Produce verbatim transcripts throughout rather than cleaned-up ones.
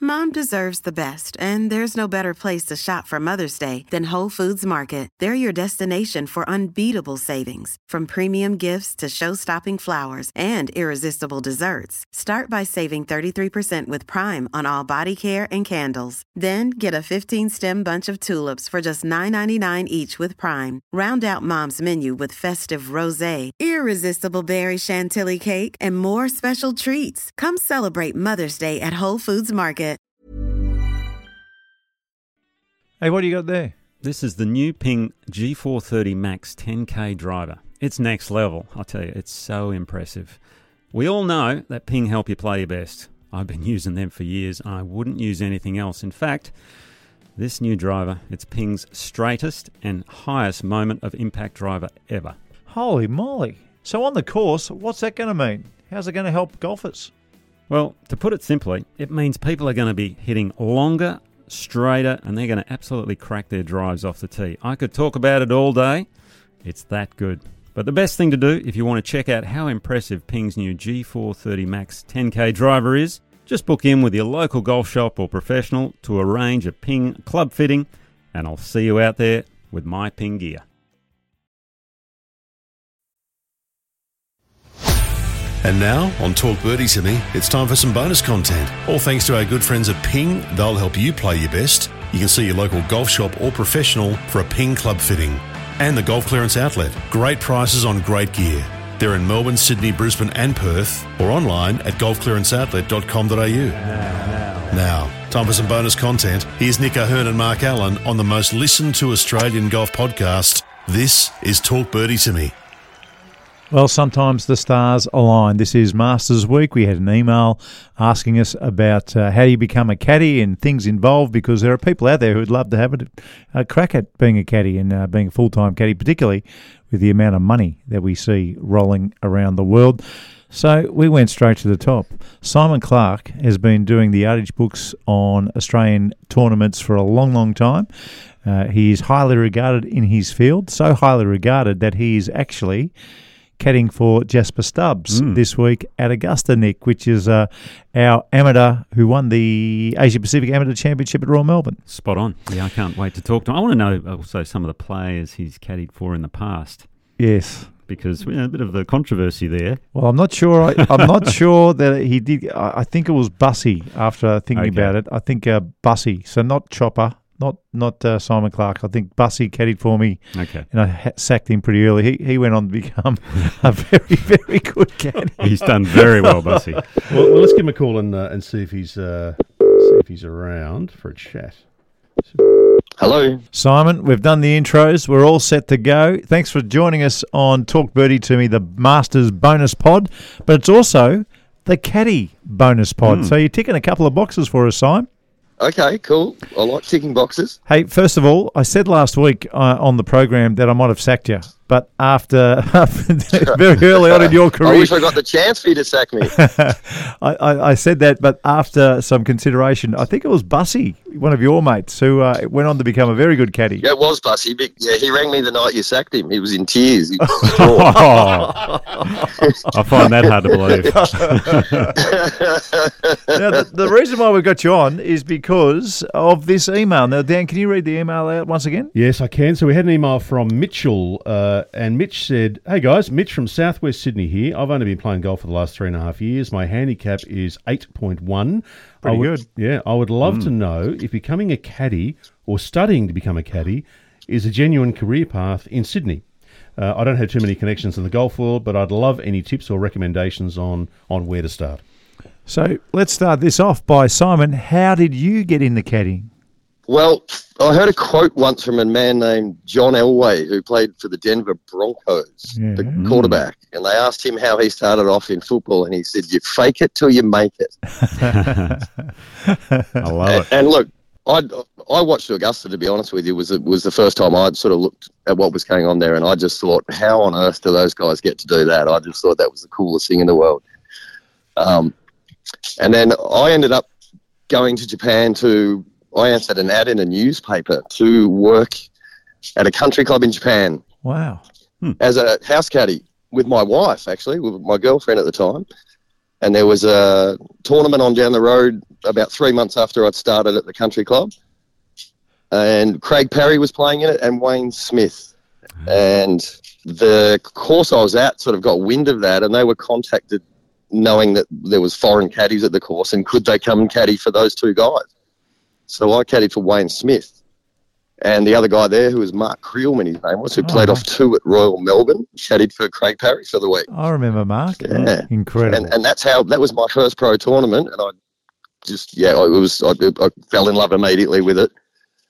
Mom deserves the best, and there's no better place to shop for Mother's Day than Whole Foods Market. They're your destination for unbeatable savings, from premium gifts to show-stopping flowers and irresistible desserts. Start by saving thirty-three percent with Prime on all body care and candles. Then get a fifteen-stem bunch of tulips for just nine ninety-nine each with Prime. Round out Mom's menu with festive rosé, irresistible berry chantilly cake, and more special treats. Come celebrate Mother's Day at Whole Foods Market. Hey, what do you got there? This is the new Ping G four thirty Max ten K driver. It's next level, I'll tell you. It's so impressive. We all know that Ping help you play your best. I've been using them for years, and I wouldn't use anything else. In fact, this new driver, it's Ping's straightest and highest moment of impact driver ever. Holy moly. So on the course, what's that going to mean? How's it going to help golfers? Well, to put it simply, it means people are going to be hitting longer, straighter, and they're going to absolutely crack their drives off the tee. I could talk about it all day. It's that good. But the best thing to do if you want to check out how impressive Ping's new G four thirty Max ten K driver is, just book in with your local golf shop or professional to arrange a Ping club fitting, and I'll see you out there with my Ping gear. And now, on Talk Birdie to Me, it's time for some bonus content. All thanks to our good friends at Ping. They'll help you play your best. You can see your local golf shop or professional for a Ping club fitting. And the Golf Clearance Outlet. Great prices on great gear. They're in Melbourne, Sydney, Brisbane and Perth, or online at golf clearance outlet dot com dot a u. Now, now. now, time for some bonus content. Here's Nick O'Hearn and Mark Allen on the most listened to Australian golf podcast. This is Talk Birdie to Me. Well, sometimes the stars align. This is Masters Week. We had an email asking us about uh, how you become a caddy and things involved, because there are people out there who would love to have a, a crack at being a caddy and uh, being a full-time caddy, particularly with the amount of money that we see rolling around the world. So we went straight to the top. Simon Clark has been doing the yardage books on Australian tournaments for a long, long time. Uh, he is highly regarded in his field, so highly regarded that he is actually caddying for Jasper Stubbs mm. this week at Augusta, Nick, which is uh, our amateur who won the Asia Pacific Amateur Championship at Royal Melbourne. Spot on. Yeah, I can't wait to talk to him. I want to know also some of the players he's caddied for in the past. Yes. Because you know, a bit of the controversy there. Well, I'm not sure. I, I'm not sure that he did. I, I think it was Bussy after thinking okay. about it. I think uh, Bussy, so not Chopper. Not not uh, Simon Clark. I think Bussy caddied for me, okay. and I ha- sacked him pretty early. He he went on to become a very, very good caddy. He's done very well, Bussy. well, well, let's give him a call and uh, and see if he's uh, see if he's around for a chat. Hello. Simon, we've done the intros. We're all set to go. Thanks for joining us on Talk Birdie to Me, the Masters bonus pod, but it's also the caddy bonus pod. Mm. So you're ticking a couple of boxes for us, Simon. Okay, cool. I like ticking boxes. Hey, first of all, I said last week uh, on the program that I might have sacked you, but after very early on in your career... I wish I got the chance for you to sack me. I, I, I said that, but after some consideration, I think it was Bussy, one of your mates, who uh, went on to become a very good caddy. Yeah, it was Bussy. Yeah, he rang me the night you sacked him. He was in tears. He was oh, I find that hard to believe. Now, the, the reason why we got you on is because of this email. Now, Dan, can you read the email out once again? Yes, I can. So we had an email from Mitchell, uh, and Mitch said, "Hey guys, Mitch from Southwest Sydney here. I've only been playing golf for the last three and a half years. My handicap is eight point one. Pretty I would, good. Yeah, I would love Mm. to know if becoming a caddy or studying to become a caddy is a genuine career path in Sydney. Uh, I don't have too many connections in the golf world, but I'd love any tips or recommendations on, on where to start." So let's start this off by, Simon, how did you get into caddying? Well, I heard a quote once from a man named John Elway, who played for the Denver Broncos, Yeah. the quarterback. And they asked him how he started off in football, and he said, "You fake it till you make it." I love and, it. and look, I I watched Augusta, to be honest with you, was was the first time I'd sort of looked at what was going on there, and I just thought, how on earth do those guys get to do that? I just thought that was the coolest thing in the world. Um, and then I ended up going to Japan to, I answered an ad in a newspaper to work at a country club in Japan. Wow. Hmm. As a house caddy with my wife, actually, with my girlfriend at the time. and there was a tournament on down the road about three months after I'd started at the country club, and Craig Parry was playing in it and Wayne Smith. And the course I was at sort of got wind of that, and they were contacted knowing that there was foreign caddies at the course, and could they come and caddy for those two guys? So I caddied for Wayne Smith. And the other guy there, who was Mark Creelman, his name was, who played Oh. off two at Royal Melbourne, caddied for Craig Parry for the week. I remember Mark. Yeah. Incredible. And, and that's how, that was my first pro tournament, and I just, yeah, I was, I, I fell in love immediately with it.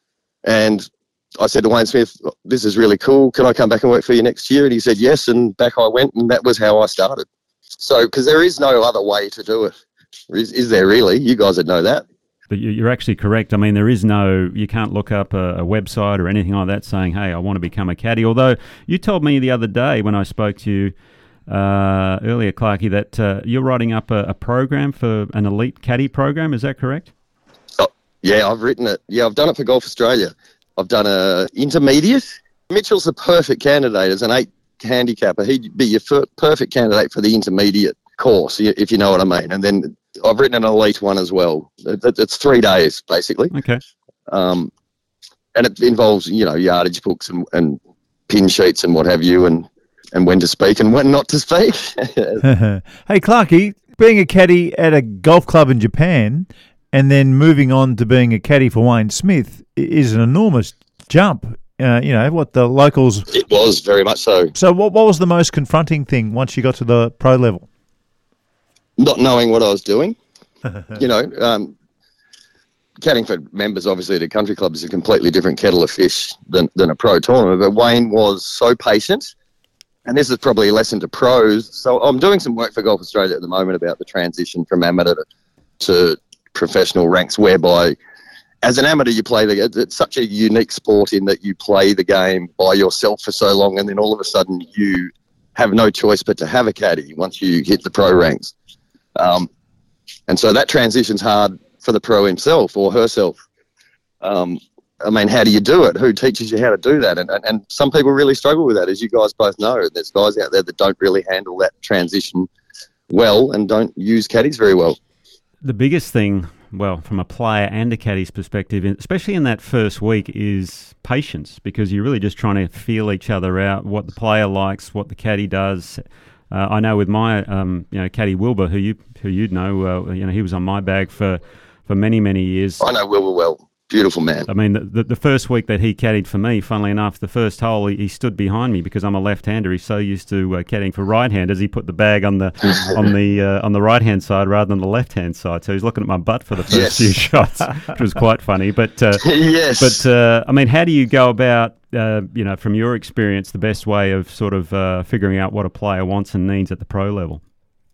And I said to Wayne Smith, this is really cool. Can I come back and work for you next year? And he said yes, and back I went, and that was how I started. So, because there is no other way to do it. Is, is there really? You guys would know that. But you- you're actually correct. I mean, there is no, you can't look up a, a website or anything like that saying, hey, I want to become a caddy. Although you told me the other day when I spoke to you uh, earlier, Clarkie, that uh, you're writing up a, a program for an elite caddy program. Is that correct? Oh, yeah, I've written it. Yeah, I've done it for Golf Australia. I've done a intermediate. Mitchell's the perfect candidate as an eight handicapper. He'd be your fir- perfect candidate for the intermediate course, y- if you know what I mean. And then I've written an elite one as well. It, it- it's three days, basically. Okay. Um, and it involves, you know, yardage books and, and pin sheets and what have you, and, and when to speak and when not to speak. Hey, Clarkie, being a caddy at a golf club in Japan and then moving on to being a caddy for Wayne Smith i- is an enormous jump. Uh, you know, what the locals... It was very much so. So what, what was the most confronting thing once you got to the pro level? Not knowing what I was doing. You know, um, caddying for members, obviously, at a country club is a completely different kettle of fish than, than a pro tournament. But Wayne was so patient, and this is probably a lesson to pros. So I'm doing some work for Golf Australia at the moment about the transition from amateur to, to professional ranks, whereby as an amateur you play the, it's such a unique sport in that you play the game by yourself for so long, and then all of a sudden you have no choice but to have a caddy once you hit the pro ranks. Um, and so that transition's hard for the pro himself or herself. Um, I mean, how do you do it? Who teaches you how to do that? And, and, and some people really struggle with that, as you guys both know. There's guys out there that don't really handle that transition well and don't use caddies very well. The biggest thing, well, from a player and a caddy's perspective, especially in that first week, is patience, because you're really just trying to feel each other out, what the player likes, what the caddy does. Uh, I know with my, um, you know, caddy Wilbur, who you who you'd know, uh, you know, he was on my bag for, for many many years. I know Wilbur well. Beautiful man. I mean, the, the the first week that he caddied for me, funnily enough, the first hole he, he stood behind me because I'm a left-hander. He's so used to uh, caddying for right-handers, he put the bag on the on the uh, on the right-hand side rather than the left-hand side. So he's looking at my butt for the first Yes. few shots, which was quite funny. But uh, Yes. but uh, I mean, how do you go about, uh, you know, from your experience, the best way of sort of uh, figuring out what a player wants and needs at the pro level?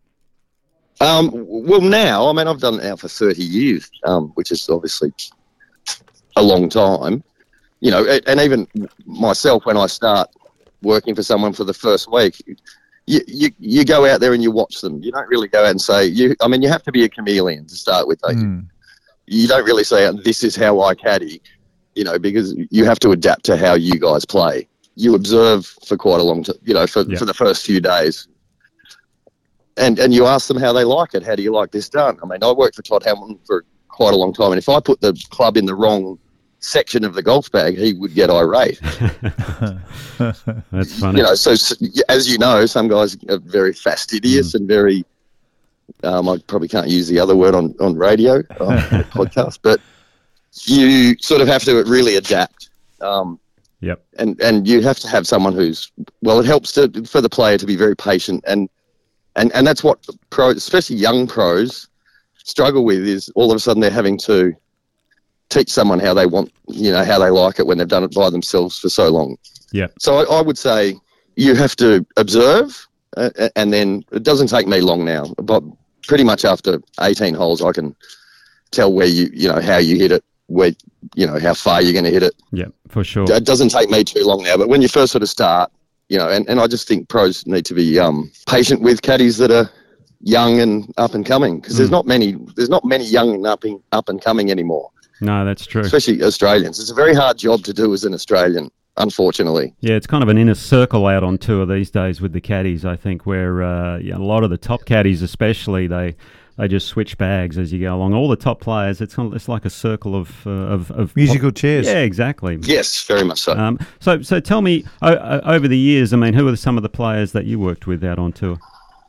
Um, well, now, I mean, I've done it now for thirty years, um, which is obviously a long time. You know, a- and even myself, when I start working for someone for the first week, you, you, you go out there and you watch them. You don't really go out and say, you. I mean, you have to be a chameleon to start with, don't you? Mm. You don't really say, this is how I caddy, you know, because you have to adapt to how you guys play. You observe for quite a long time, you know, for, Yeah. for the first few days. And and you ask them how they like it. How do you like this done? I mean, I worked for Todd Hamilton for quite a long time, and if I put the club in the wrong section of the golf bag, he would get irate. That's funny. You know, so s- as you know, some guys are very fastidious and very. Um, I probably can't use the other word on on radio on a podcast, but you sort of have to really adapt. Um, Yep. and and you have to have someone who's well. It helps to for the player to be very patient, and and and that's what pros, especially young pros, struggle with. Is all of a sudden they're having to teach someone how they want, you know, how they like it when they've done it by themselves for so long. Yep. So I, I would say you have to observe, uh, and then it doesn't take me long now. But pretty much after eighteen holes, I can tell where you, you know, how you hit it, where, you know, how far you're going to hit it. Yep, for sure. It doesn't take me too long now. But when you first sort of start, you know, and, and I just think pros need to be um, patient with caddies that are young and up and coming, because there's not many, there's not many young and up and, up and coming anymore, No, that's true. especially Australians. It's a very hard job to do as an Australian. unfortunately. Yeah, it's kind of an inner circle out on tour these days with the caddies, I think, where uh, yeah, a lot of the top caddies especially, they they just switch bags as you go along. All the top players, it's kind of, it's like a circle of uh, of, of musical chairs. Yeah, exactly. Yes, very much so. Um, so so tell me, o- over the years, I mean, who are some of the players that you worked with out on tour?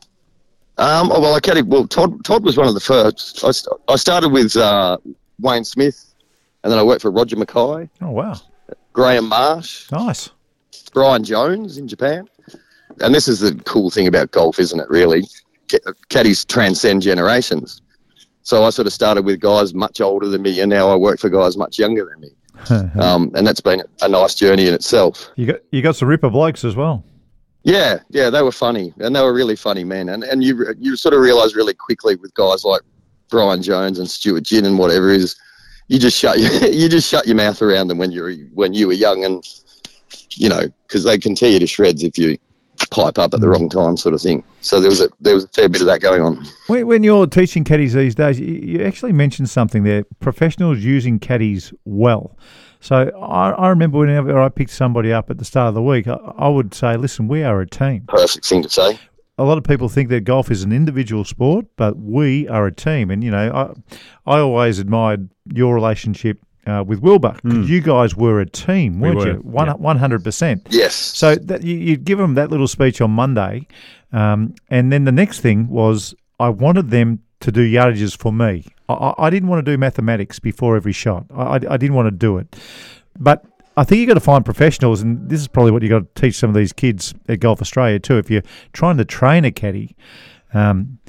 Um, oh, well, I caddied, well, Todd Todd was one of the first. I, st- I started with uh, Wayne Smith, and then I worked for Roger Mackay, Oh, wow. Graham Marsh, Nice. Brian Jones in Japan. And this is the cool thing about golf, isn't it, really? Ca- Caddies transcend generations. So I sort of started with guys much older than me, and now I work for guys much younger than me. um, and that's been a nice journey in itself. You got you got some ripper blokes as well. Yeah, yeah, they were funny, and they were really funny, man. And and you you sort of realise really quickly with guys like Brian Jones and Stuart Ginn and whatever is, you just shut your you just shut your mouth around them when you're when you were young, and you know, because they can tear you to shreds if you pipe up at the wrong time, sort of thing. So there was a there was a fair bit of that going on. When, when you're teaching caddies these days, you, you actually mentioned something there: professionals using caddies well. So I, I remember whenever I picked somebody up at the start of the week, I, I would say, listen, we are a team. Perfect thing to say. A lot of people think that golf is an individual sport, but we are a team. And, you know, I I always admired your relationship uh, with Wilbur, because mm. you guys were a team, weren't we were, you? One, yeah. one hundred percent. Yes. So that, you, you'd give them that little speech on Monday, um, and then the next thing was I wanted them to do yardages for me. I, I didn't want to do mathematics before every shot. I, I, I didn't want to do it. But I think you've got to find professionals, and this is probably what you've got to teach some of these kids at Golf Australia too. If you're trying to train a caddy, um,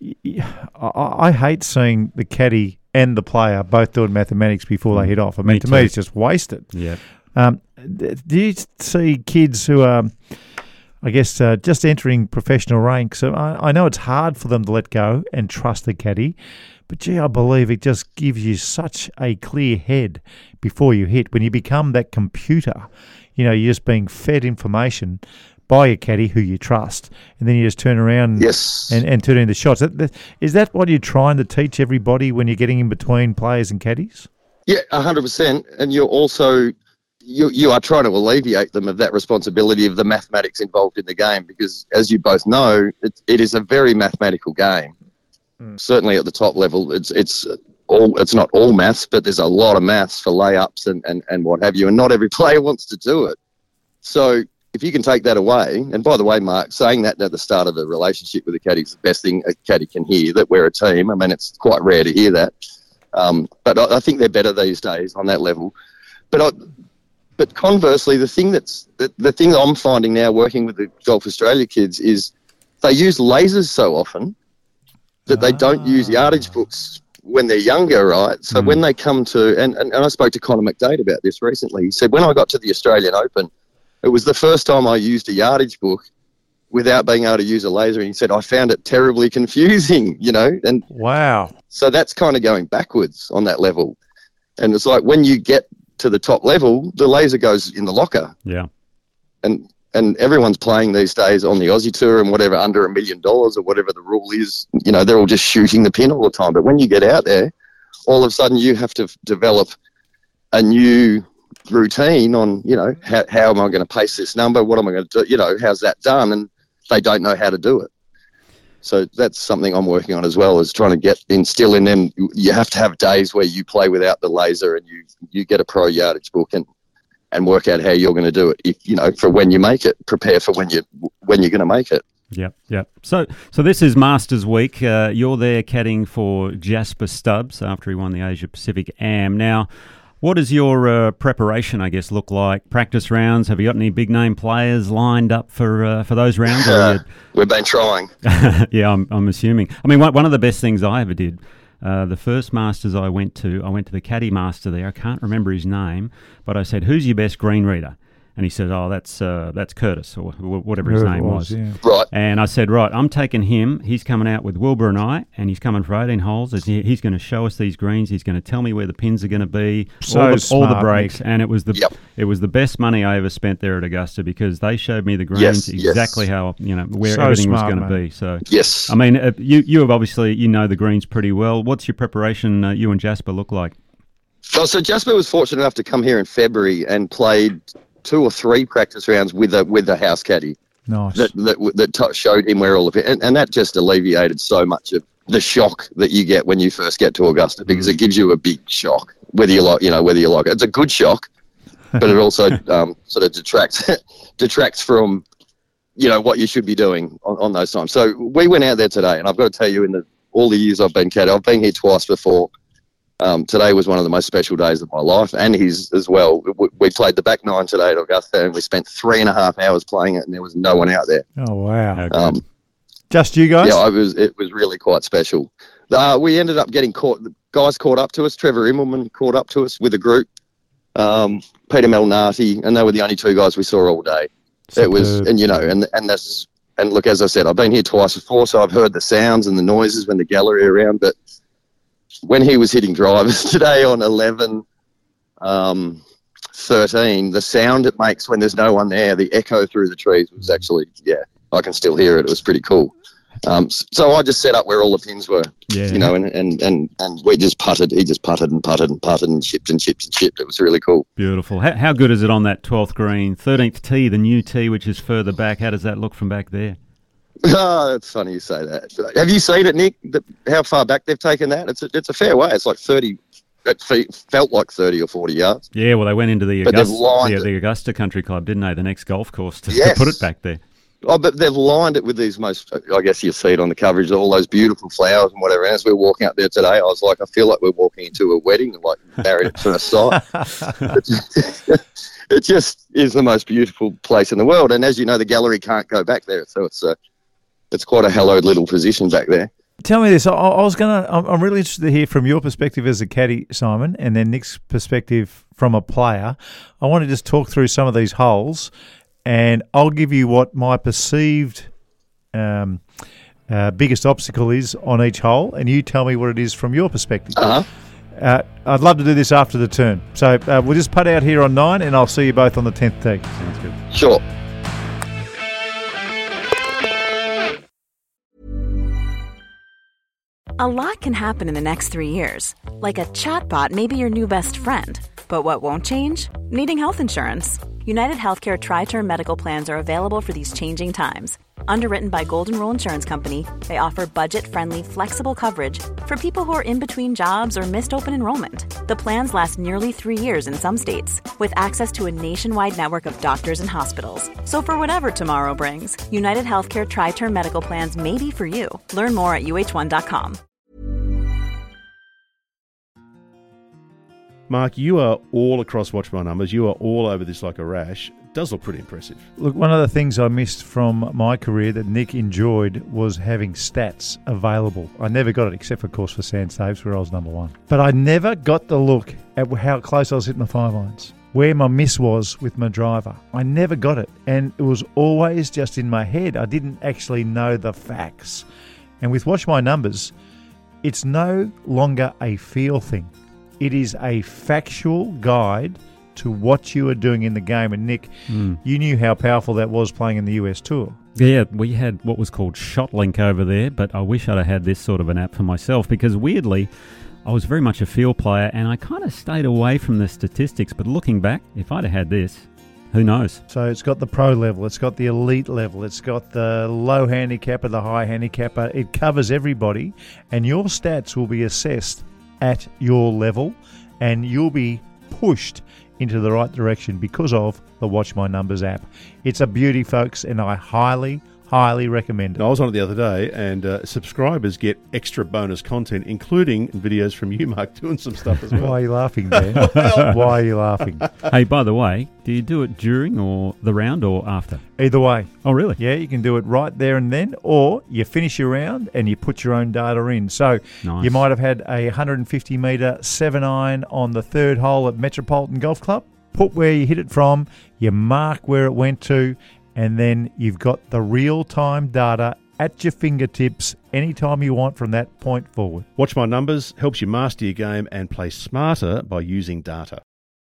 I, I hate seeing the caddy and the player both doing mathematics before they hit off. I mean, Me to too. me, it's just wasted. Yeah. Um, do you see kids who are, I guess, uh, just entering professional ranks? So I, I know it's hard for them to let go and trust the caddy, but gee, I believe it just gives you such a clear head before you hit. When you become that computer, you know, you're just being fed information by a caddy who you trust, and then you just turn around Yes. and, and turn into shots. Is that what you're trying to teach everybody when you're getting in between players and caddies? Yeah, one hundred percent. And you're also, you, you are trying to alleviate them of that responsibility of the mathematics involved in the game, because as you both know, it, it is a very mathematical game. Mm. Certainly at the top level, it's it's all it's not all maths, but there's a lot of maths for layups and, and, and what have you, and not every player wants to do it. So if you can take that away, and by the way, Mark, saying that at the start of a relationship with a caddy is the best thing a caddy can hear, that we're a team. I mean, it's quite rare to hear that. Um, but I, I think they're better these days on that level. But I, but conversely, the thing that's the, the thing that I'm finding now working with the Golf Australia kids is they use lasers so often that they don't Ah. use yardage books when they're younger, right? So Mm. when they come to, and, and, and I spoke to Conor McDade about this recently. He said, when I got to the Australian Open, it was the first time I used a yardage book without being able to use a laser. And he said, I found it terribly confusing, you know, and Wow. so that's kind of going backwards on that level. And it's like when you get to the top level, the laser goes in the locker. Yeah. And and everyone's playing these days on the Aussie Tour and whatever, under a million dollars or whatever the rule is, you know, they're all just shooting the pin all the time. But when you get out there, all of a sudden you have to f- develop a new routine on, you know, how, how am I going to pace this number? What am I going to do? You know, how's that done? And they don't know how to do it. So that's something I'm working on as well, is trying to get instill in them. You have to have days where you play without the laser and you, you get a pro yardage book and, and work out how you're going to do it. If, you know, for when you make it, prepare for when you when you're going to make it. Yep, yep. So, so this is Masters Week. Uh, you're there caddying for Jasper Stubbs after he won the Asia Pacific A M. Now, what does your uh, preparation, I guess, look like? Practice rounds? Have you got any big name players lined up for uh, for those rounds? Uh, we've been trying. Yeah, I'm, I'm assuming. I mean, one, one of the best things I ever did, uh, the first Masters I went to, I went to the caddy master there. I can't remember his name, but I said, "Who's your best green reader?" And he said, "Oh, that's uh, that's Curtis," or wh- whatever his Whoever it name was, was. yeah. Right. And I said, "Right, I'm taking him. He's coming out with Wilbur and I, and he's coming for eighteen holes. As he- He's going to show us these greens. He's going to tell me where the pins are going to be, So all, the, all the smart, breaks." Nick. And it was the Yep. it was the best money I ever spent there at Augusta, because they showed me the greens Yes, yes. exactly how, you know, where So everything smart, was going to mate. be. So, Yes. I mean, uh, you you have obviously you know the greens pretty well. What's your preparation? Uh, you and Jasper look like? Well, so Jasper was fortunate enough to come here in February and played two or three practice rounds with a with a house caddy. Nice. That that, that t- showed him where all of it, and, and that just alleviated so much of the shock that you get when you first get to Augusta, because it gives you a big shock, whether you like, you know, whether you like it. It's a good shock, but it also um, sort of detracts detracts from, you know, what you should be doing on, on those times. So we went out there today, and I've got to tell you, in the, all the years I've been caddy, I've been here twice before. Um, today was one of the most special days of my life, and his as well. We, we played the back nine today at Augusta, and we spent three and a half hours playing it, and there was no one out there. Oh, wow. Um, Just you guys? Yeah, it was it was really quite special. Uh, we ended up getting caught. The guys caught up to us. Trevor Immelman caught up to us with a group. Um, Peter Malnati, and they were the only two guys we saw all day. Superb. It was, and you know, and and that's and look, as I said, I've been here twice before, so I've heard the sounds and the noises when the gallery around. But when he was hitting drivers today on eleven, um, thirteen, the sound it makes when there's no one there, the echo through the trees was actually, yeah, I can still hear it. It was pretty cool. Um, so I just set up where all the pins were, yeah. you know, and, and, and, and we just putted. He just putted and putted and putted and chipped and chipped and chipped. It was really cool. Beautiful. How, how good is it on that twelfth green? thirteenth tee, the new tee, which is further back. How does that look from back there? Oh, it's funny you say that. Have you seen it, Nick? The, how far back they've taken that? It's a, it's a fair way. It's like thirty. It felt like thirty or forty yards. Yeah, well, they went into the But Augusta, they've lined the, it. the Augusta Country Club, didn't they? The next golf course to, Yes. to put it back there. Oh, but they've lined it with these most, I guess you see it on the coverage, all those beautiful flowers and whatever. And as we were walking out there today, I was like, I feel like we're walking into a wedding, like married at first sight. It just is the most beautiful place in the world. And as you know, the gallery can't go back there. So it's a, it's quite a hallowed little position back there. Tell me this. I, I was gonna. I'm, I'm really interested to hear from your perspective as a caddy, Simon, and then Nick's perspective from a player. I want to just talk through some of these holes, and I'll give you what my perceived um, uh, biggest obstacle is on each hole, and you tell me what it is from your perspective. Uh-huh. Uh, I'd love to do this after the turn. So uh, we'll just putt out here on nine, and I'll see you both on the tenth tee. Sounds good. Sure. A lot can happen in the next three years. Like a chatbot may be your new best friend. But what won't change? Needing health insurance. United Healthcare Tri-Term Medical Plans are available for these changing times. Underwritten by Golden Rule Insurance Company, they offer budget-friendly, flexible coverage for people who are in between jobs or missed open enrollment. The plans last nearly three years in some states, with access to a nationwide network of doctors and hospitals. So for whatever tomorrow brings, United Healthcare Tri-Term Medical Plans may be for you. Learn more at U H one dot com. Mark, you are all across Watch My Numbers. You are all over this like a rash. It does look pretty impressive. Look, one of the things I missed from my career that Nick enjoyed was having stats available. I never got it, except, of course, for sand saves, where I was number one. But I never got the look at how close I was hitting the five irons, where my miss was with my driver. I never got it, and it was always just in my head. I didn't actually know the facts. And with Watch My Numbers, it's no longer a feel thing. It is a factual guide to what you are doing in the game. And Nick, mm. you knew how powerful that was playing in the U S Tour. Yeah, we had what was called ShotLink over there, but I wish I'd have had this sort of an app for myself, because weirdly, I was very much a field player and I kind of stayed away from the statistics. But looking back, if I'd have had this, who knows? So it's got the pro level, it's got the elite level, it's got the low handicapper, the high handicapper. It covers everybody, and your stats will be assessed at your level, and you'll be pushed into the right direction because of the Watch My Numbers app. It's a beauty, folks, and I highly, highly recommend it. I was on it the other day, and uh, subscribers get extra bonus content, including videos from you, Mark, doing some stuff as well. Why are you laughing, Dan? Why are you laughing? Hey, by the way, do you do it during or the round or after? Either way. Oh, really? Yeah, you can do it right there and then, or you finish your round and you put your own data in. So Nice. You might have had a one hundred fifty metre seven iron on the third hole at Metropolitan Golf Club. Put where you hit it from, you mark where it went to, and then you've got the real-time data at your fingertips anytime you want from that point forward. Watch My Numbers helps you master your game and play smarter by using data.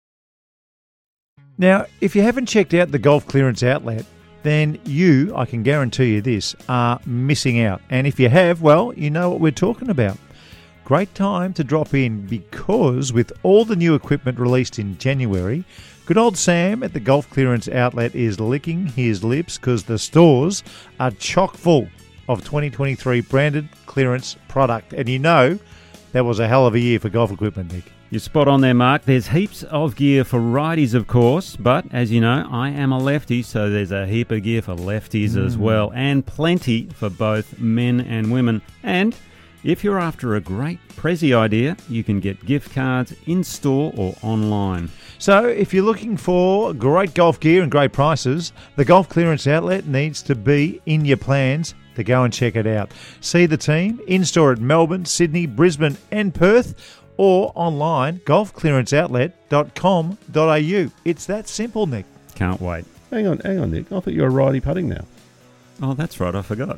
Now, if you haven't checked out the Golf Clearance Outlet, then you, I can guarantee you this, are missing out. And if you have, well, you know what we're talking about. great time to drop in because with all the new equipment released in January, good old Sam at the Golf Clearance Outlet is licking his lips because the stores are chock full of twenty twenty-three branded clearance product. And you know, that was a hell of a year for golf equipment, Nick. You're spot on there, Mark. There's heaps of gear for righties, of course, but as you know, I am a lefty, so there's a heap of gear for lefties mm. as well, and plenty for both men and women. And if you're after a great Prezi idea, you can get gift cards in-store or online. So if you're looking for great golf gear and great prices, the Golf Clearance Outlet needs to be in your plans to go and check it out. See the team in-store at Melbourne, Sydney, Brisbane and Perth, or online, golf clearance outlet dot com dot a u. It's that simple, Nick. Can't wait. Hang on, hang on, Nick. I thought you were righty putting now. Oh, that's right. I forgot.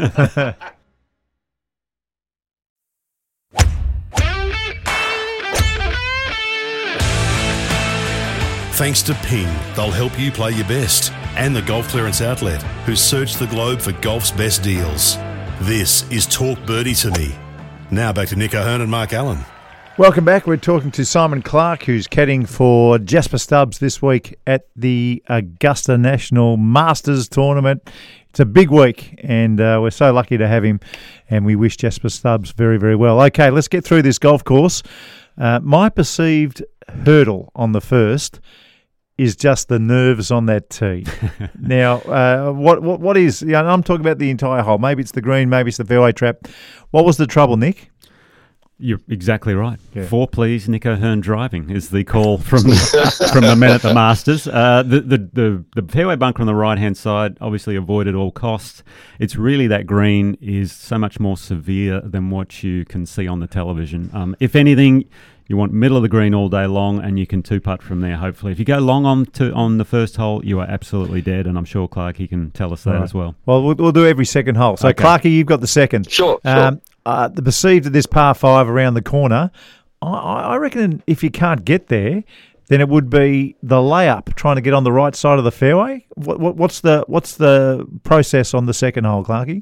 Thanks to Ping, they'll help you play your best. And the Golf Clearance Outlet, who searched the globe for golf's best deals. This is Talk Birdie to Me. Now back to Nick O'Hearn and Mark Allen. Welcome back. We're talking to Simon Clark, who's caddying for Jasper Stubbs this week at the Augusta National Masters Tournament. It's a big week, and uh, we're so lucky to have him, and we wish Jasper Stubbs very, very well. Okay, let's get through this golf course. Uh, my perceived hurdle on the first is just the nerves on that tee. Now, uh, what, what what is... You know, I'm talking about the entire hole. Maybe it's the green, maybe it's the fairway trap. What was the trouble, Nick? You're exactly right. Yeah. For please, Nick O'Hearn driving is the call from the, from the men at the Masters. Uh, the, the, the, the fairway bunker on the right-hand side, obviously avoid at all costs. It's really that green is so much more severe than what you can see on the television. Um, if anything, you want middle of the green all day long, and you can two-putt from there, hopefully. If you go long on to on the first hole, you are absolutely dead, and I'm sure Clarkey can tell us that right. as well. Well, we'll, we'll do every second hole. So, okay. Clarkey, you've got the second. Sure, sure. Um, Uh, the perceived of this par five around the corner, I, I reckon if you can't get there, then it would be the layup trying to get on the right side of the fairway. What, what, what's the what's the process on the second hole, Clarkey?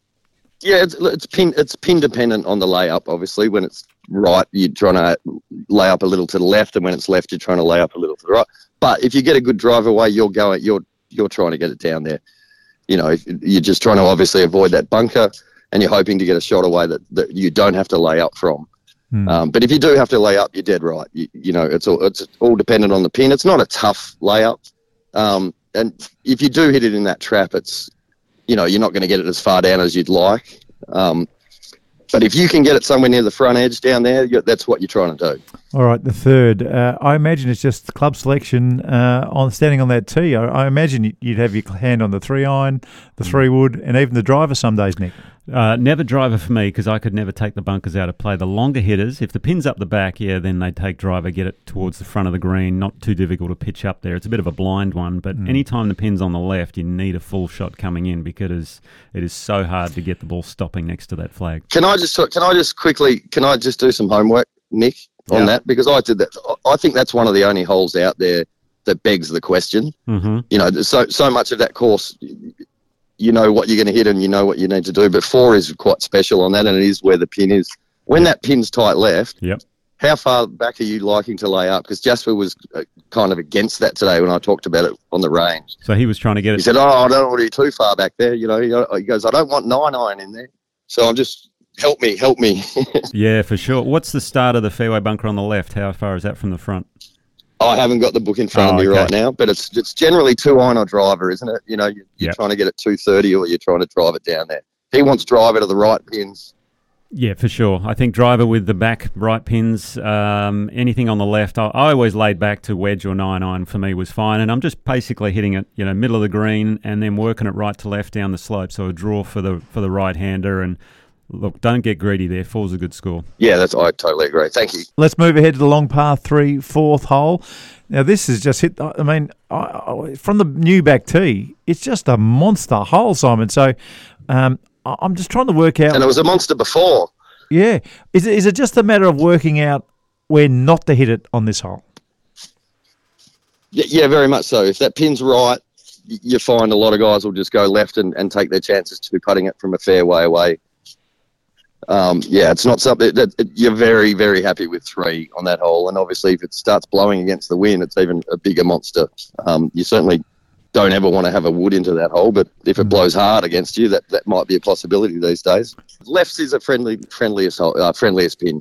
Yeah, it's it's pin it's pin dependent on the layup. Obviously, when it's right, you're trying to lay up a little to the left, and when it's left, you're trying to lay up a little to the right. But if you get a good drive away, you're going you're you're trying to get it down there. You know, you're just trying to obviously avoid that bunker. And you're hoping to get a shot away that, that you don't have to lay up from. Mm. Um, but if you do have to lay up, you're dead right. You, you know, it's all it's all dependent on the pin. It's not a tough layup. Um, and if you do hit it in that trap, it's, you know, you're not going to get it as far down as you'd like. Um, but if you can get it somewhere near the front edge down there, that's what you're trying to do. All right, the third. Uh, I imagine it's just club selection uh, on standing on that tee. I, I imagine you'd have your hand on the three iron, the three wood, and even the driver some days, Nick. Uh, never driver for me because I could never take the bunkers out of play. The longer hitters, if the pin's up the back, yeah, then they take driver, get it towards the front of the green. Not too difficult to pitch up there. It's a bit of a blind one, but mm. anytime the pin's on the left, you need a full shot coming in because it is so hard to get the ball stopping next to that flag. Can I just can I just quickly can I just do some homework, Nick, on yeah. that? Because I did that. I think that's one of the only holes out there that begs the question. Mm-hmm. You know, so so much of that course. You know what you're going to hit and you know what you need to do. But four is quite special on that, and it is where the pin is. When that pin's tight left, yep. how far back are you liking to lay up? Because Jasper was kind of against that today when I talked about it on the range. So he was trying to get it. He said, oh, I don't want to be too far back there. You know, he goes, I don't want nine iron in there. So I'm just, help me, help me. Yeah, for sure. What's the start of the fairway bunker on the left? How far is that from the front? I haven't got the book in front oh, of me okay. right now, but it's it's generally two iron or driver, isn't it? You know, you're, you're yep. trying to get it two thirty or you're trying to drive it down there. He wants driver to the right pins. Yeah, for sure. I think driver with the back right pins, um, anything on the left, I, I always laid back to wedge or nine iron for me was fine. And I'm just basically hitting it, you know, middle of the green and then working it right to left down the slope. So a draw for the for the right hander. And look, don't get greedy there. Four's a good score. Yeah, that's I totally agree. Thank you. Let's move ahead to the long par three, fourth hole. Now, this is just hit, I mean, I, I, from the new back tee, it's just a monster hole, Simon. So um, I'm just trying to work out. And it was a monster before. Yeah. Is it, is it just a matter of working out where not to hit it on this hole? Yeah, yeah, very much so. If that pin's right, you find a lot of guys will just go left and, and take their chances to putting it from a fair way away. Um, yeah, it's not something that, that you're very, very happy with three on that hole. And obviously, if it starts blowing against the wind, it's even a bigger monster. Um, you certainly don't ever want to have a wood into that hole, but if it blows hard against you, that, that might be a possibility these days. Lefts is a friendly, friendliest, hole, uh, friendliest pin.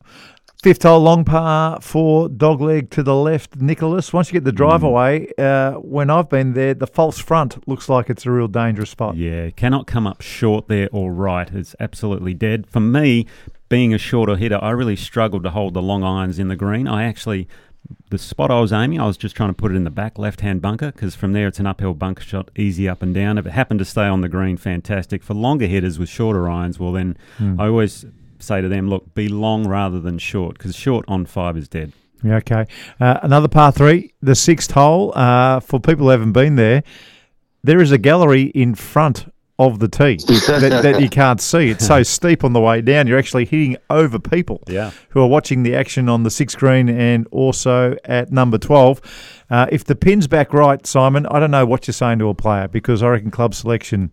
Fifth hole, long par for dogleg to the left, Nicholas. Once you get the drive away, uh, when I've been there, the false front looks like it's a real dangerous spot. Yeah, cannot come up short there or right. It's absolutely dead. For me, being a shorter hitter, I really struggled to hold the long irons in the green. I actually, the spot I was aiming, I was just trying to put it in the back left-hand bunker because from there it's an uphill bunker shot, easy up and down. If it happened to stay on the green, fantastic. For longer hitters with shorter irons, well then mm. I always say to them, look, be long rather than short, because short on five is dead. Yeah, okay. Uh, another par three, the sixth hole. Uh, for people who haven't been there, there is a gallery in front of the tee that, that you can't see. It's so steep on the way down. You're actually hitting over people yeah. who are watching the action on the sixth green and also at number twelve. Uh, if the pin's back right, Simon, I don't know what you're saying to a player, because I reckon club selection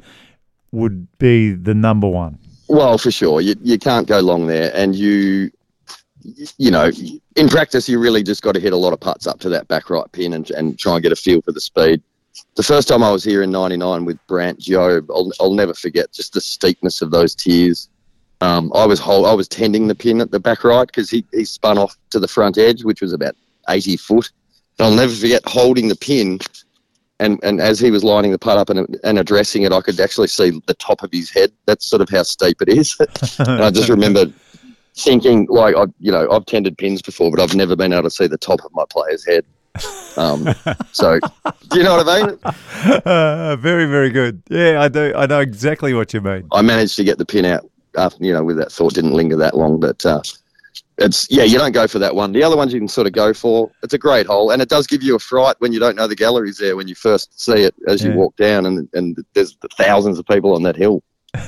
would be the number one. Well, for sure. You you can't go long there. And you, you know, in practice, you really just got to hit a lot of putts up to that back right pin and, and try and get a feel for the speed. The first time I was here in ninety-nine with Brant Jobe, I'll, I'll never forget just the steepness of those tiers. Um, I was hold, I was tending the pin at the back right because he, he spun off to the front edge, which was about eighty foot. And I'll never forget holding the pin. And and as he was lining the putt up and, and addressing it, I could actually see the top of his head. That's sort of how steep it is. And I just remember thinking, like, I, you know, I've tended pins before, but I've never been able to see the top of my player's head. Um, so, do you know what I mean? Uh, very, very good. Yeah, I do. I know exactly what you mean. I managed to get the pin out after, you know, with that thought. Didn't linger that long, but uh, it's, yeah, you don't go for that one. The other ones you can sort of go for. It's a great hole, and it does give you a fright when you don't know the gallery's there when you first see it as you yeah. walk down, and and there's thousands of people on that hill.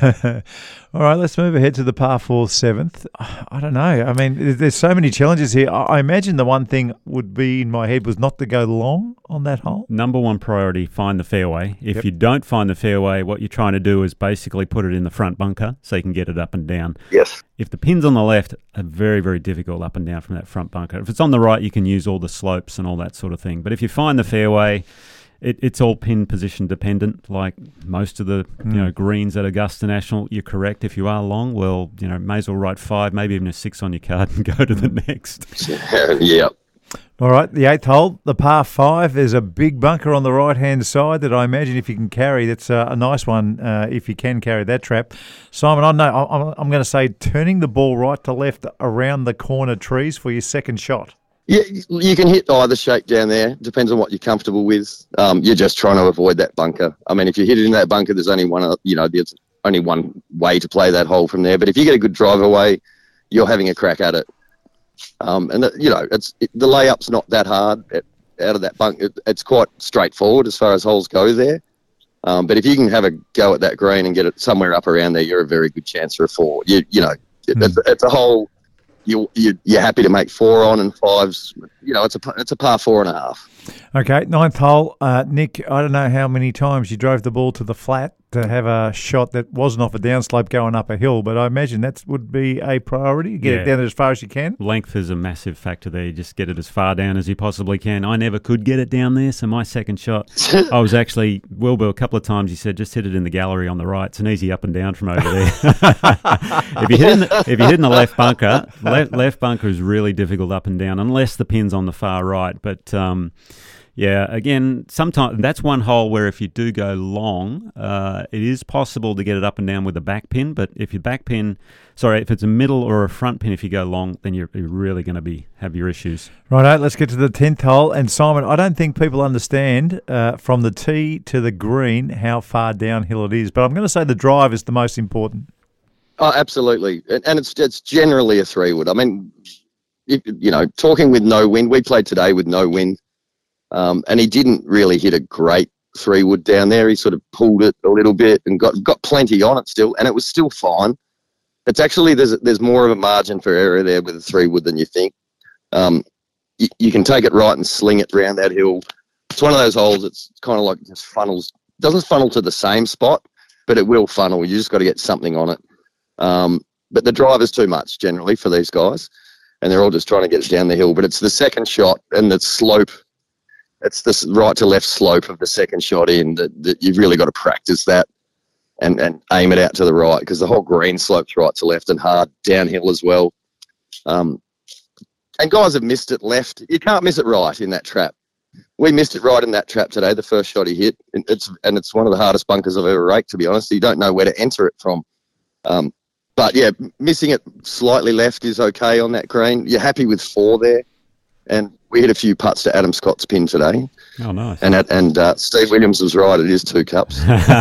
All right, let's move ahead to the par four seventh. I don't know. I mean, there's so many challenges here. I imagine the one thing would be in my head was not to go long on that hole. Number one priority, find the fairway. If Yep. you don't find the fairway, what you're trying to do is basically put it in the front bunker so you can get it up and down. Yes. If the pin's on the left, are very, very difficult up and down from that front bunker. If it's on the right, you can use all the slopes and all that sort of thing. But if you find the fairway, It, it's all pin position dependent, like most of the Mm. you know greens at Augusta National. You're correct. If you are long, well, you know, may as well write five, maybe even a six on your card and go to the next. Yeah. All right, the eighth hole, the par five. There's a big bunker on the right-hand side that I imagine if you can carry, that's a, a nice one uh, if you can carry that trap. Simon, I know I'm, I'm going to say turning the ball right to left around the corner trees for your second shot. Yeah, you can hit either shape down there. Depends on what you're comfortable with. Um, you're just trying to avoid that bunker. I mean, if you hit it in that bunker, there's only one. You know, there's only one way to play that hole from there. But if you get a good drive away, you're having a crack at it. Um, and the, you know, it's it, the layup's not that hard it, out of that bunker. It, it's quite straightforward as far as holes go there. Um, but if you can have a go at that green and get it somewhere up around there, you're a very good chance for a four. You you know, it, mm. it's, it's a hole. You, you, you're happy to make four on and fives. You know, it's a it's a par four and a half. Okay, ninth hole. Uh, Nick, I don't know how many times you drove the ball to the flat to have a shot that wasn't off a downslope going up a hill, but I imagine that would be a priority. Get Yeah. it down as far as you can. Length is a massive factor there. You just get it as far down as you possibly can. I never could get it down there, so my second shot, I was actually, Wilbur, a couple of times he said, just hit it in the gallery on the right. It's an easy up and down from over there. if, you hit in the, if you hit in the left bunker, left, left bunker is really difficult up and down, unless the pin's on the far right. But, um, yeah, again, sometimes that's one hole where if you do go long, uh, it is possible to get it up and down with a back pin. But if your back pin, sorry, if it's a middle or a front pin, if you go long, then you're, you're really going to be have your issues. Righto, let's get to the tenth hole. And Simon, I don't think people understand uh, from the tee to the green how far downhill it is. But I'm going to say the drive is the most important. Oh, absolutely, and, and it's it's generally a three wood. I mean, if, you know, talking with no wind, we played today with no wind. Um, and he didn't really hit a great three wood down there. He sort of pulled it a little bit and got got plenty on it still, and it was still fine. It's actually there's there's more of a margin for error there with a three wood than you think. Um, you, you can take it right and sling it round that hill. It's one of those holes. It's kind of like just funnels. Doesn't funnel to the same spot, but it will funnel. You just got to get something on it. Um, but the driver's too much generally for these guys, and they're all just trying to get it down the hill. But it's the second shot and the slope. It's the right to left slope of the second shot in that, that you've really got to practice that and, and aim it out to the right, because the whole green slopes right to left and hard downhill as well. Um, and guys have missed it left. You can't miss it right in that trap. We missed it right in that trap today, the first shot he hit. And it's, and it's one of the hardest bunkers I've ever raked, to be honest. You don't know where to enter it from. Um, but, yeah, missing it slightly left is okay on that green. You're happy with four there. And we hit a few putts to Adam Scott's pin today. Oh, nice. And and uh, Steve Williams was right. It is two cups.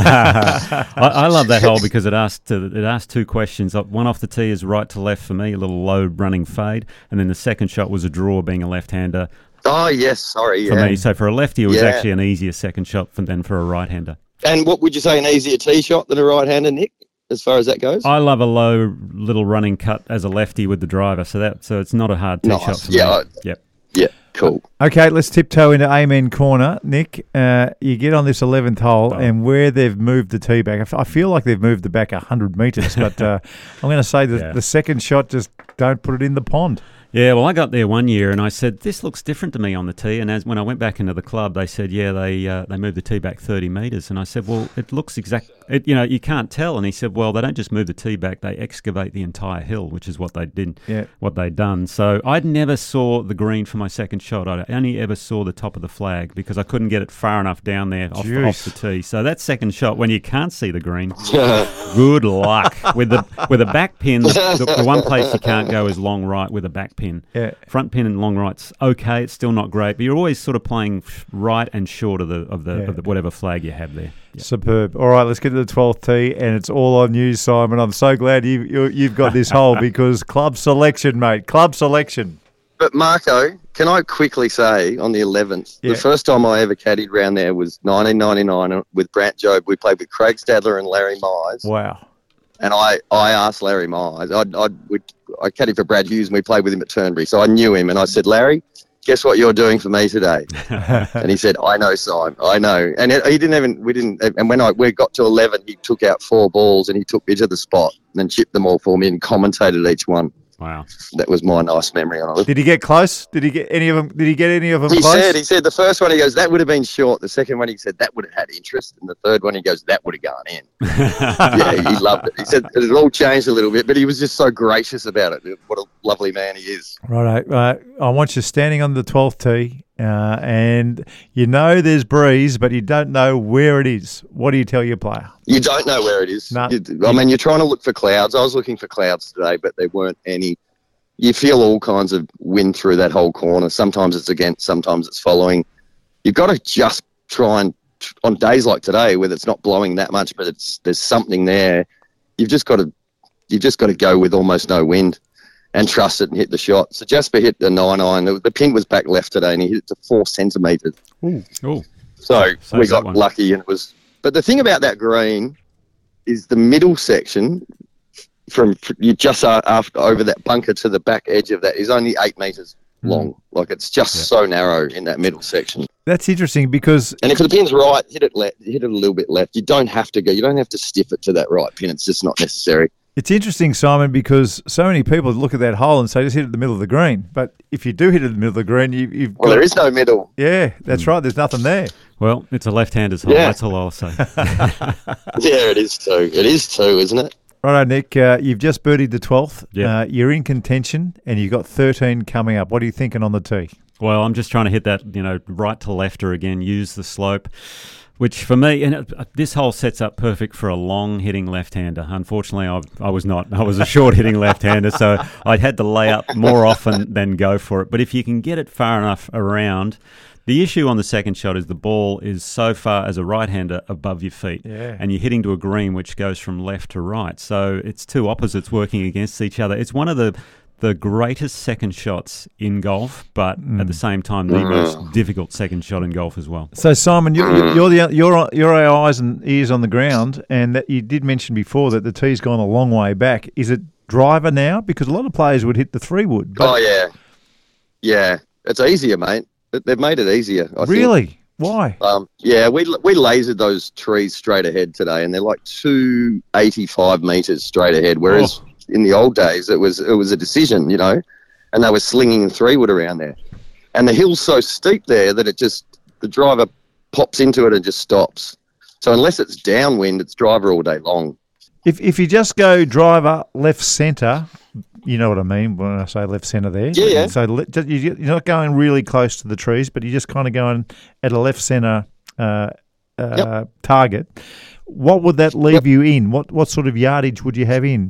I, I love that hole because it asked uh, it asked two questions. One off the tee is right to left for me, a little low running fade. And then the second shot was a draw, being a left-hander. Oh, yes. Sorry, for yeah. me. So for a lefty, it was yeah. actually an easier second shot than for a right-hander. And what would you say, an easier tee shot than a right-hander, Nick, as far as that goes? I love a low little running cut as a lefty with the driver. So that so it's not a hard tee nice. shot for yeah, me. I, yep. Yeah, cool. Okay, let's tiptoe into Amen Corner. Nick, uh, you get on this eleventh hole, oh. and where they've moved the tee back, I feel like they've moved it back one hundred metres, but uh, I'm going to say that yeah. the second shot, just don't put it in the pond. Yeah, well, I got there one year and I said, this looks different to me on the tee. And as when I went back into the club, they said, yeah, they uh, they moved the tee back thirty metres. And I said, well, it looks exact. It, you know, you can't tell. And he said, well, they don't just move the tee back; they excavate the entire hill, which is what they did. Yeah. What they'd done. So I never saw the green for my second shot. I only ever saw the top of the flag because I couldn't get it far enough down there off, off the tee. So that second shot, when you can't see the green, good luck with the with a back pin. The, the, the one place you can't go is long right with a back pin. Yeah. Front pin and long right's okay. It's still not great, but you're always sort of playing right and short of the of the, yeah. of the whatever flag you have there. Yep. Superb. All right, let's get to the twelfth tee, and it's all on you, Simon. I'm so glad you, you you've got this hole because club selection, mate. Club selection. But Marco, can I quickly say on the eleventh, yeah. the first time I ever caddied round there was nineteen ninety-nine with Brant Jobe. We played with Craig Stadler and Larry Mize. Wow. And I, I asked Larry Mize, I'd, I'd, we'd, I caddied for Brad Hughes and we played with him at Turnberry. So I knew him and I said, Larry, guess what you're doing for me today? And he said, I know, Simon, I know. And it, he didn't even, we didn't, and when I we got to eleven, he took out four balls and he took me to the spot and then chipped them all for me and commentated each one. Wow. That was my nice memory on it. Did he get close? Did he get any of them? Did he get any of them he close? He said, he said the first one, he goes, that would have been short. The second one, he said, that would have had interest. And the third one, he goes, that would have gone in. Yeah, he loved it. He said it all changed a little bit, but he was just so gracious about it. What a lovely man he is. Right, uh, I want you standing on the twelfth tee, uh, and you know there's breeze, but you don't know where it is. What do you tell your player? You don't know where it is. No. You, I mean, you're trying to look for clouds. I was looking for clouds today, but there weren't any. You feel all kinds of wind through that whole corner. Sometimes it's against, sometimes it's following. You've got to just try and, on days like today, where it's not blowing that much, but it's there's something there. You've just got to, you've just got to go with almost no wind, and trust it and hit the shot. So Jasper hit the nine iron. The, the pin was back left today, and he hit it to four centimetres. Ooh, ooh. So, so we got lucky, and it was. But the thing about that green is the middle section. From you just after over that bunker to the back edge of that is only eight metres long. Mm. Like it's just yeah. so narrow in that middle section. That's interesting because and if the pin's right, hit it left, hit it a little bit left. You don't have to go. You don't have to stiff it to that right pin. It's just not necessary. It's interesting, Simon, because so many people look at that hole and say just hit it in the middle of the green. But if you do hit it in the middle of the green, you, you've well, got, there is no middle. Yeah, that's mm. right. There's nothing there. Well, it's a left-hander's hole. Yeah. That's all I'll say. Yeah, it is too. It is too, isn't it? Righto, Nick, uh, you've just birdied the twelfth. Yep. Uh, you're in contention, and you've got thirteen coming up. What are you thinking on the tee? Well, I'm just trying to hit that, you know, right to lefter again, use the slope, which for me, and it, this hole sets up perfect for a long-hitting left-hander. Unfortunately, I, I was not. I was a short-hitting left-hander, so I had to lay up more often than go for it. But if you can get it far enough around... The issue on the second shot is the ball is so far as a right-hander above your feet, yeah. and you're hitting to a green which goes from left to right. So it's two opposites working against each other. It's one of the the greatest second shots in golf, but mm. at the same time the most difficult second shot in golf as well. So Simon, you're you're the you're you're our eyes and ears on the ground, and that you did mention before that the tee's gone a long way back. Is it driver now? Because a lot of players would hit the three wood. But... Oh yeah, yeah, it's easier, mate. They've made it easier. I really? Think. Why? Um, yeah, we we lasered those trees straight ahead today, and they're like two eighty-five metres straight ahead. Whereas oh. in the old days, it was it was a decision, you know, and they were slinging three wood around there, and the hill's so steep there that it just the driver pops into it and just stops. So unless it's downwind, it's driver all day long. If if you just go driver left centre, you know what I mean when I say left centre there. Yeah, yeah. So le- just- you- you're not going really close to the trees, but you're just kind of going at a left centre uh, uh, Yep. target. What would that leave Yep. you in? What what sort of yardage would you have in?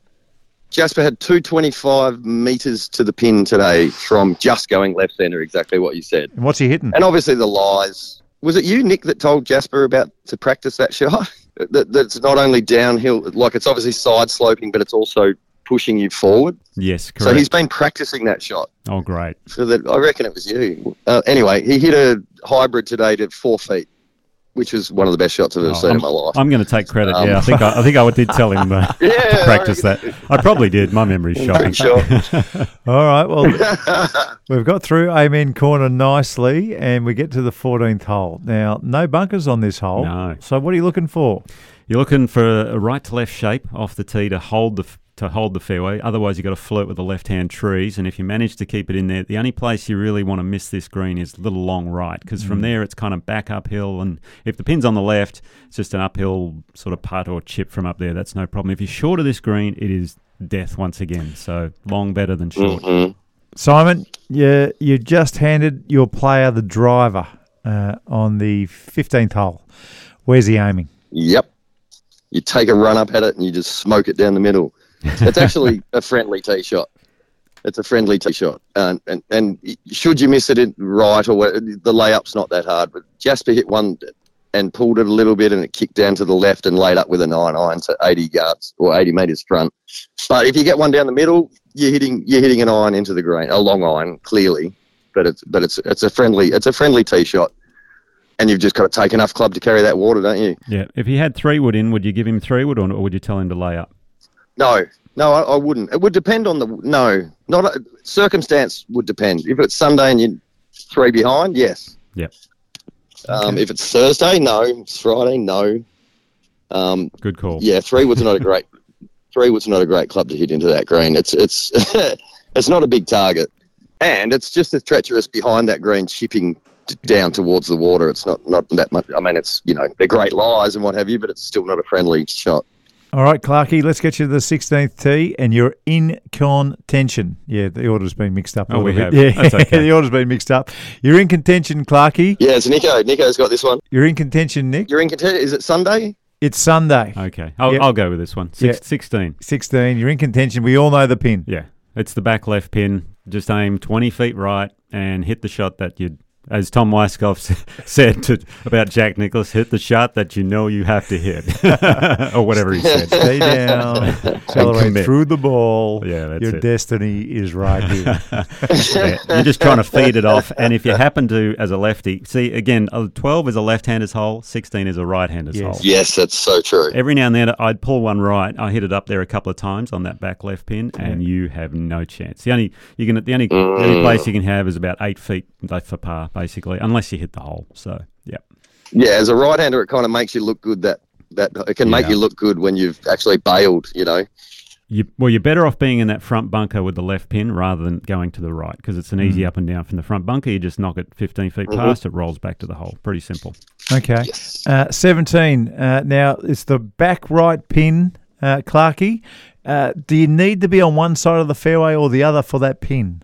Jasper had two twenty-five metres to the pin today from just going left centre, exactly what you said. And what's he hitting? And obviously the lies. Was it you, Nick, that told Jasper about to practice that shot? that, that's not only downhill, like it's obviously side sloping, but it's also pushing you forward. Yes, correct. So he's been practicing that shot. Oh, great. So that I reckon it was you. Uh, anyway, he hit a hybrid today to four feet, which was one of the best shots I've ever Oh, seen I'm, in my life. I'm going to take credit. Um, yeah, I think I, I think I did tell him uh, Yeah, to practice I that. I probably did. My memory's shocking. Sure. All right, well, we've got through Amen Corner nicely, and we get to the fourteenth hole. Now, no bunkers on this hole. No. So what are you looking for? You're looking for a right to left shape off the tee to hold the to hold the fairway. Otherwise, you've got to flirt with the left-hand trees. And if you manage to keep it in there, the only place you really want to miss this green is a little long right, because from there it's kind of back uphill. And if the pin's on the left, it's just an uphill sort of putt or chip from up there. That's no problem. If you're short of this green, it is death once again. So long better than short. Mhm. Simon, you you just handed your player the driver uh, on the fifteenth hole. Where's he aiming? Yep. You take a run up at it and you just smoke it down the middle. It's actually a friendly tee shot. It's a friendly tee shot. And, and and should you miss it in right or what, the layup's not that hard. But Jasper hit one and pulled it a little bit and it kicked down to the left and laid up with a nine iron to eighty yards or eighty metres front. But if you get one down the middle, you're hitting you're hitting an iron into the green, a long iron clearly. But it's but it's it's a friendly it's a friendly tee shot. And you've just got to take enough club to carry that water, don't you? Yeah. If he had three wood in, would you give him three wood, or, or would you tell him to lay up? No, no, I, I wouldn't. It would depend on the no, not a, circumstance would depend. If it's Sunday and you're three behind, yes. Yep. Um, if it's Thursday, no. If it's Friday, no. Um, Good call. yeah, three wood's not a great three wood's not a great club to hit into that green. It's it's it's not a big target, and it's just as treacherous behind that green, chipping t- down towards the water. It's not not that much. I mean, it's you know they're great lies and what have you, but it's still not a friendly shot. All right, Clarkey, let's get you to the sixteenth tee, and you're in contention. Yeah, the order's been mixed up a Oh, little we bit. have. Yeah, That's okay. the order's been mixed up. You're in contention, Clarkey. Yeah, it's Nico. Nico's got this one. You're in contention, Nick. You're in contention. Is it Sunday? It's Sunday. Okay. I'll, Yep. I'll go with this one. Six, Yeah. sixteen. sixteen. You're in contention. We all know the pin. Yeah. It's the back left pin. Just aim twenty feet right and hit the shot that you'd, as Tom Weiskopf said to, about Jack Nicklaus, hit the shot that you know you have to hit. Or whatever he said. Stay down. Accelerate commit. through the ball. Yeah, that's Your it. destiny is right here. Yeah, you're just trying to feed it off. And if you happen to, as a lefty, see, again, a twelve is a left-hander's hole, sixteen is a right-hander's Yes. hole. Yes, that's so true. Every now and then I'd pull one right. I hit it up there a couple of times on that back left pin, and you have no chance. The only you can the only, the only place you can have is about eight feet left for par, basically, unless you hit the hole. So, yeah. Yeah, as a right-hander, it kind of makes you look good. That that it can make Yeah. you look good when you've actually bailed. You know. You, well, you're better off being in that front bunker with the left pin rather than going to the right, because it's an Mm. easy up and down from the front bunker. You just knock it fifteen feet Mm-hmm. past, it rolls back to the hole. Pretty simple. Okay. Yes. Uh, seventeen. Uh, now, it's the back right pin, uh, Clarkey. Uh, do you need to be on one side of the fairway or the other for that pin?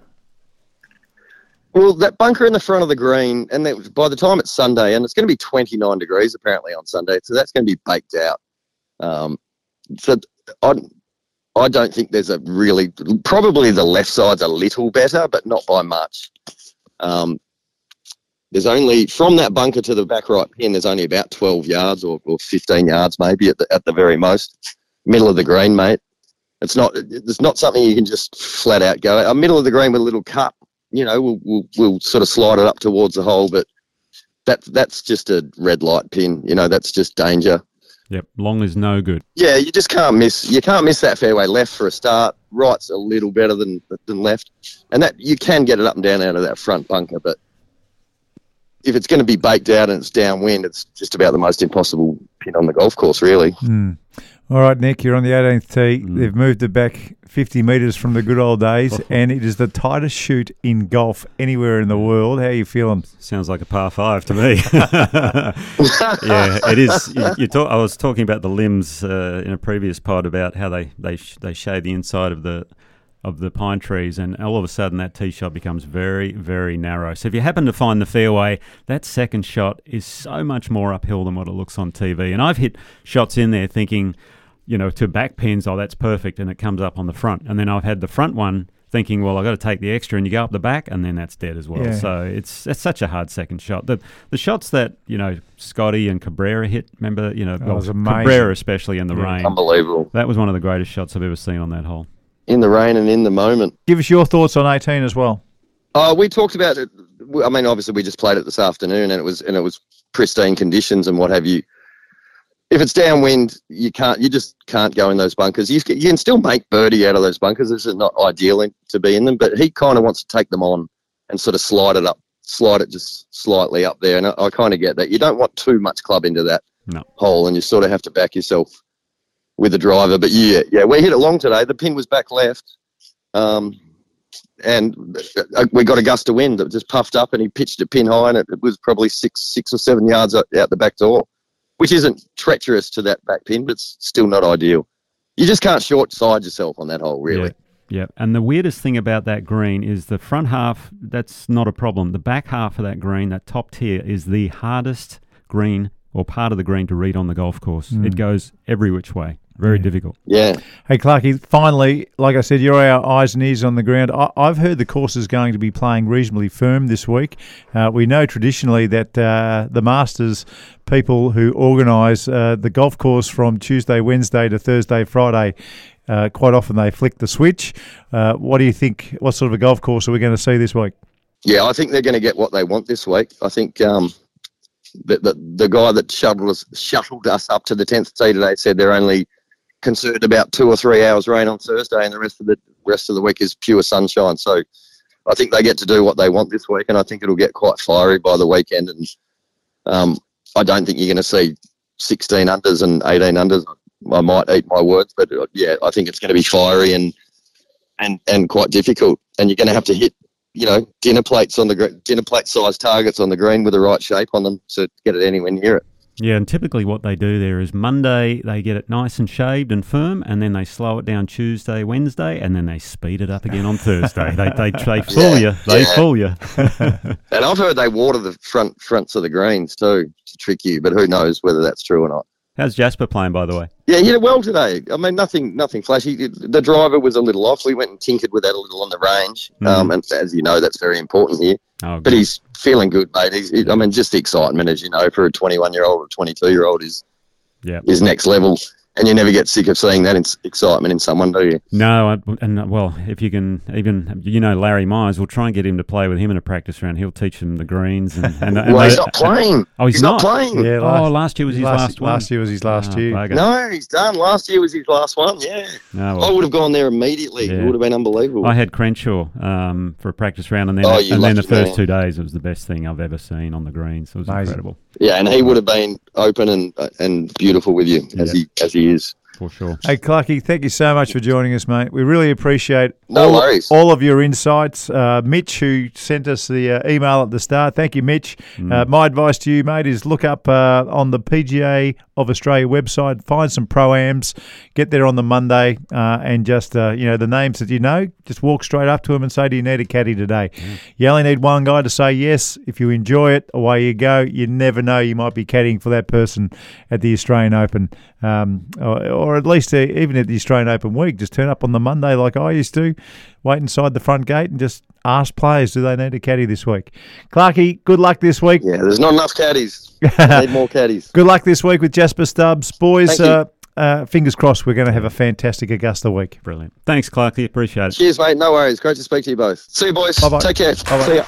Well, that bunker in the front of the green, and that, by the time it's Sunday, and it's going to be twenty-nine degrees apparently on Sunday, so that's going to be baked out. Um, so I, I don't think there's a really, probably the left side's a little better, but not by much. Um, there's only, from that bunker to the back right pin, there's only about twelve yards or, or fifteen yards maybe at the, at the very most. Middle of the green, mate. It's not, it's not something you can just flat out go. A middle of the green with a little cut. You know, we'll, we'll we'll sort of slide it up towards the hole, but that that's just a red light pin. You know, that's just danger. Yep, long is no good. Yeah, you just can't miss. You can't miss that fairway left for a start. Right's a little better than than left, and that you can get it up and down out of that front bunker. But if it's going to be baked out and it's downwind, it's just about the most impossible pin on the golf course, really. Mm. All right, Nick, you're on the eighteenth tee. Mm. They've moved it back fifty metres from the good old days, and it is the tightest shoot in golf anywhere in the world. How are you feeling? Sounds like a par five to me. Yeah, it is. You, you talk, I was talking about the limbs uh, in a previous pod about how they they sh- they shade the inside of the of the pine trees, and all of a sudden that tee shot becomes very, very narrow. So if you happen to find the fairway, that second shot is so much more uphill than what it looks on T V. And I've hit shots in there thinking, you know, to back pins, oh, that's perfect, and it comes up on the front. And then I've had the front one thinking, well, I've got to take the extra, and you go up the back, and then that's dead as well. Yeah. So it's it's such a hard second shot. The the shots that, you know, Scotty and Cabrera hit, remember, you know, That was amazing. Cabrera especially in the Yeah. rain. Unbelievable. That was one of the greatest shots I've ever seen on that hole. In the rain and in the moment. Give us your thoughts on eighteen as well. Uh, we talked about it. I mean, obviously, we just played it this afternoon, and it was and it was pristine conditions and what have you. If it's downwind, you can't. You just can't go in those bunkers. You, you can still make birdie out of those bunkers. This is not ideal in, to be in them, but he kind of wants to take them on and sort of slide it up, slide it just slightly up there. And I, I kind of get that. You don't want too much club into that No. hole, and you sort of have to back yourself with the driver. But yeah, yeah, we hit it long today. The pin was back left. Um, and we got a gust of wind that just puffed up, and he pitched it pin high, and it, it was probably six, six or seven yards out, out the back door, which isn't treacherous to that back pin, but it's still not ideal. You just can't short side yourself on that hole, really. Yeah. Yeah, and the weirdest thing about that green is the front half, that's not a problem. The back half of that green, that top tier, is the hardest green or part of the green to read on the golf course. Mm. It goes every which way. Very Yeah. difficult. Yeah. Hey, Clarkie, finally, like I said, you're our eyes and ears on the ground. I, I've heard the course is going to be playing reasonably firm this week. Uh, we know traditionally that uh, the Masters people who organise uh, the golf course from Tuesday, Wednesday to Thursday, Friday, uh, quite often they flick the switch. Uh, what do you think? What sort of a golf course are we going to see this week? Yeah, I think they're going to get what they want this week. I think um, the, the the guy that shuttled us, shuttled us up to the tenth tee today said they're only concerned about two or three hours rain on Thursday, and the rest of the rest of the week is pure sunshine. So I think they get to do what they want this week, and I think it'll get quite fiery by the weekend. And um, I don't think you're going to see sixteen unders and eighteen unders. I might eat my words, but uh, yeah, I think it's going to be fiery and and and quite difficult. And you're going to have to hit, you know, dinner plates on the gr- dinner plate size targets on the green with the right shape on them to get it anywhere near it. Yeah, and typically what they do there is Monday they get it nice and shaved and firm, and then they slow it down Tuesday, Wednesday, and then they speed it up again on Thursday. they, they they fool you. They yeah. fool you. And I've heard they water the front fronts of the greens too to trick you, but who knows whether that's true or not. How's Jasper playing, by the way? Yeah, he hit it well today. I mean, nothing nothing flashy. The driver was a little off. We went and tinkered with that a little on the range. Mm. Um, and as you know, that's very important here. Oh, But he's feeling good, mate. He's, he, I mean, just the excitement, as you know, for a twenty-one-year-old or twenty-two-year-old is yeah. is next level. And you never get sick of seeing that in, excitement in someone, do you? No, I, and uh, well, if you can even, you know, Larry Myers, we'll try and get him to play with him in a practice round. He'll teach him the greens. And, and, and Well, he's they- not playing. Oh, he's, He's not playing. Yeah, Oh, last year was his last one. Last year was his last Oh, year. bugger. No, he's done. Last year was his last one, yeah. No, I well, would have gone there immediately. Yeah. It would have been unbelievable. I had Crenshaw um, for a practice round, and then Oh, you and then the lucky first man. two days, it was the best thing I've ever seen on the greens. It was Amazing. incredible, Yeah, and he would have been open and uh, and beautiful with you, as Yeah. he as he is. for sure. Hey, Clarkie, thank you so much for joining us, mate. We really appreciate No all, worries. all of your insights. Uh, Mitch, who sent us the uh, email at the start, thank you, Mitch. Mm. Uh, my advice to you, mate, is look up uh, on the P G A of Australia website, find some pro-ams, get there on the Monday, uh, and just, uh, you know, the names that you know, just walk straight up to them and say, do you need a caddy today? Mm. You only need one guy to say yes. If you enjoy it, away you go. You never know, you might be caddying for that person at the Australian Open, um, or, or at least uh, even at the Australian Open week. Just turn up on the Monday like I used to, wait inside the front gate and just ask players, do they need a caddy this week? Clarkie, good luck this week. Yeah, there's not enough caddies. Need more caddies. Good luck this week with Jasper Stubbs. Boys, Thank you. uh, uh, fingers crossed we're going to have a fantastic Augusta week. Brilliant. Thanks, Clarkie. Appreciate it. Cheers, mate. No worries. Great to speak to you both. See you, boys. Bye-bye. Take care. Bye-bye. See ya.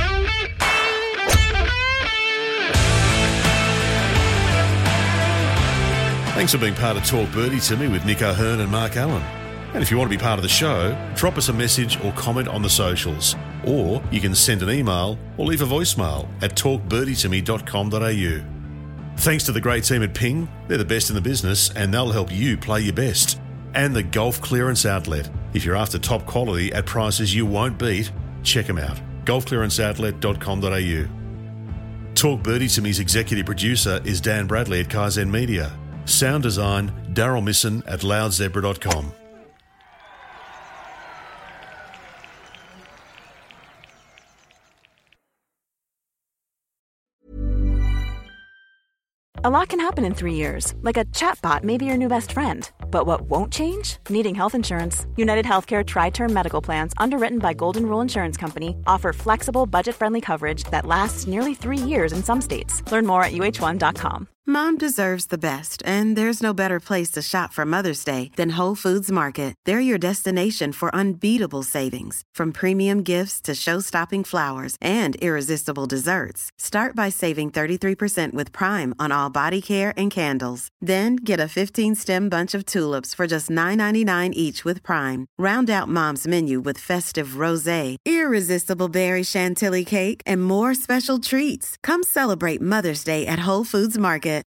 Thanks for being part of Talk Birdie to me with Nick O'Hearn and Mark Allen. And if you want to be part of the show, drop us a message or comment on the socials. Or you can send an email or leave a voicemail at talk birdie to me dot com dot a u. Thanks to the great team at Ping, they're the best in the business and they'll help you play your best. And the Golf Clearance Outlet. If you're after top quality at prices you won't beat, check them out. golf clearance outlet dot com dot a u. Talk Birdie to Me's executive producer is Dan Bradley at Kaizen Media. Sound design, Daryl Misson at loud zebra dot com. A lot can happen in three years, like a chatbot may be your new best friend. But what won't change? Needing health insurance. United Healthcare Tri-Term Medical Plans, underwritten by Golden Rule Insurance Company, offer flexible, budget-friendly coverage that lasts nearly three years in some states. Learn more at U H one dot com. Mom deserves the best, and there's no better place to shop for Mother's Day than Whole Foods Market. They're your destination for unbeatable savings, from premium gifts to show-stopping flowers and irresistible desserts. Start by saving thirty-three percent with Prime on all body care and candles. Then get a fifteen-stem bunch of tulips for just nine ninety-nine each with Prime. Round out Mom's menu with festive rosé, irresistible berry chantilly cake, and more special treats. Come celebrate Mother's Day at Whole Foods Market.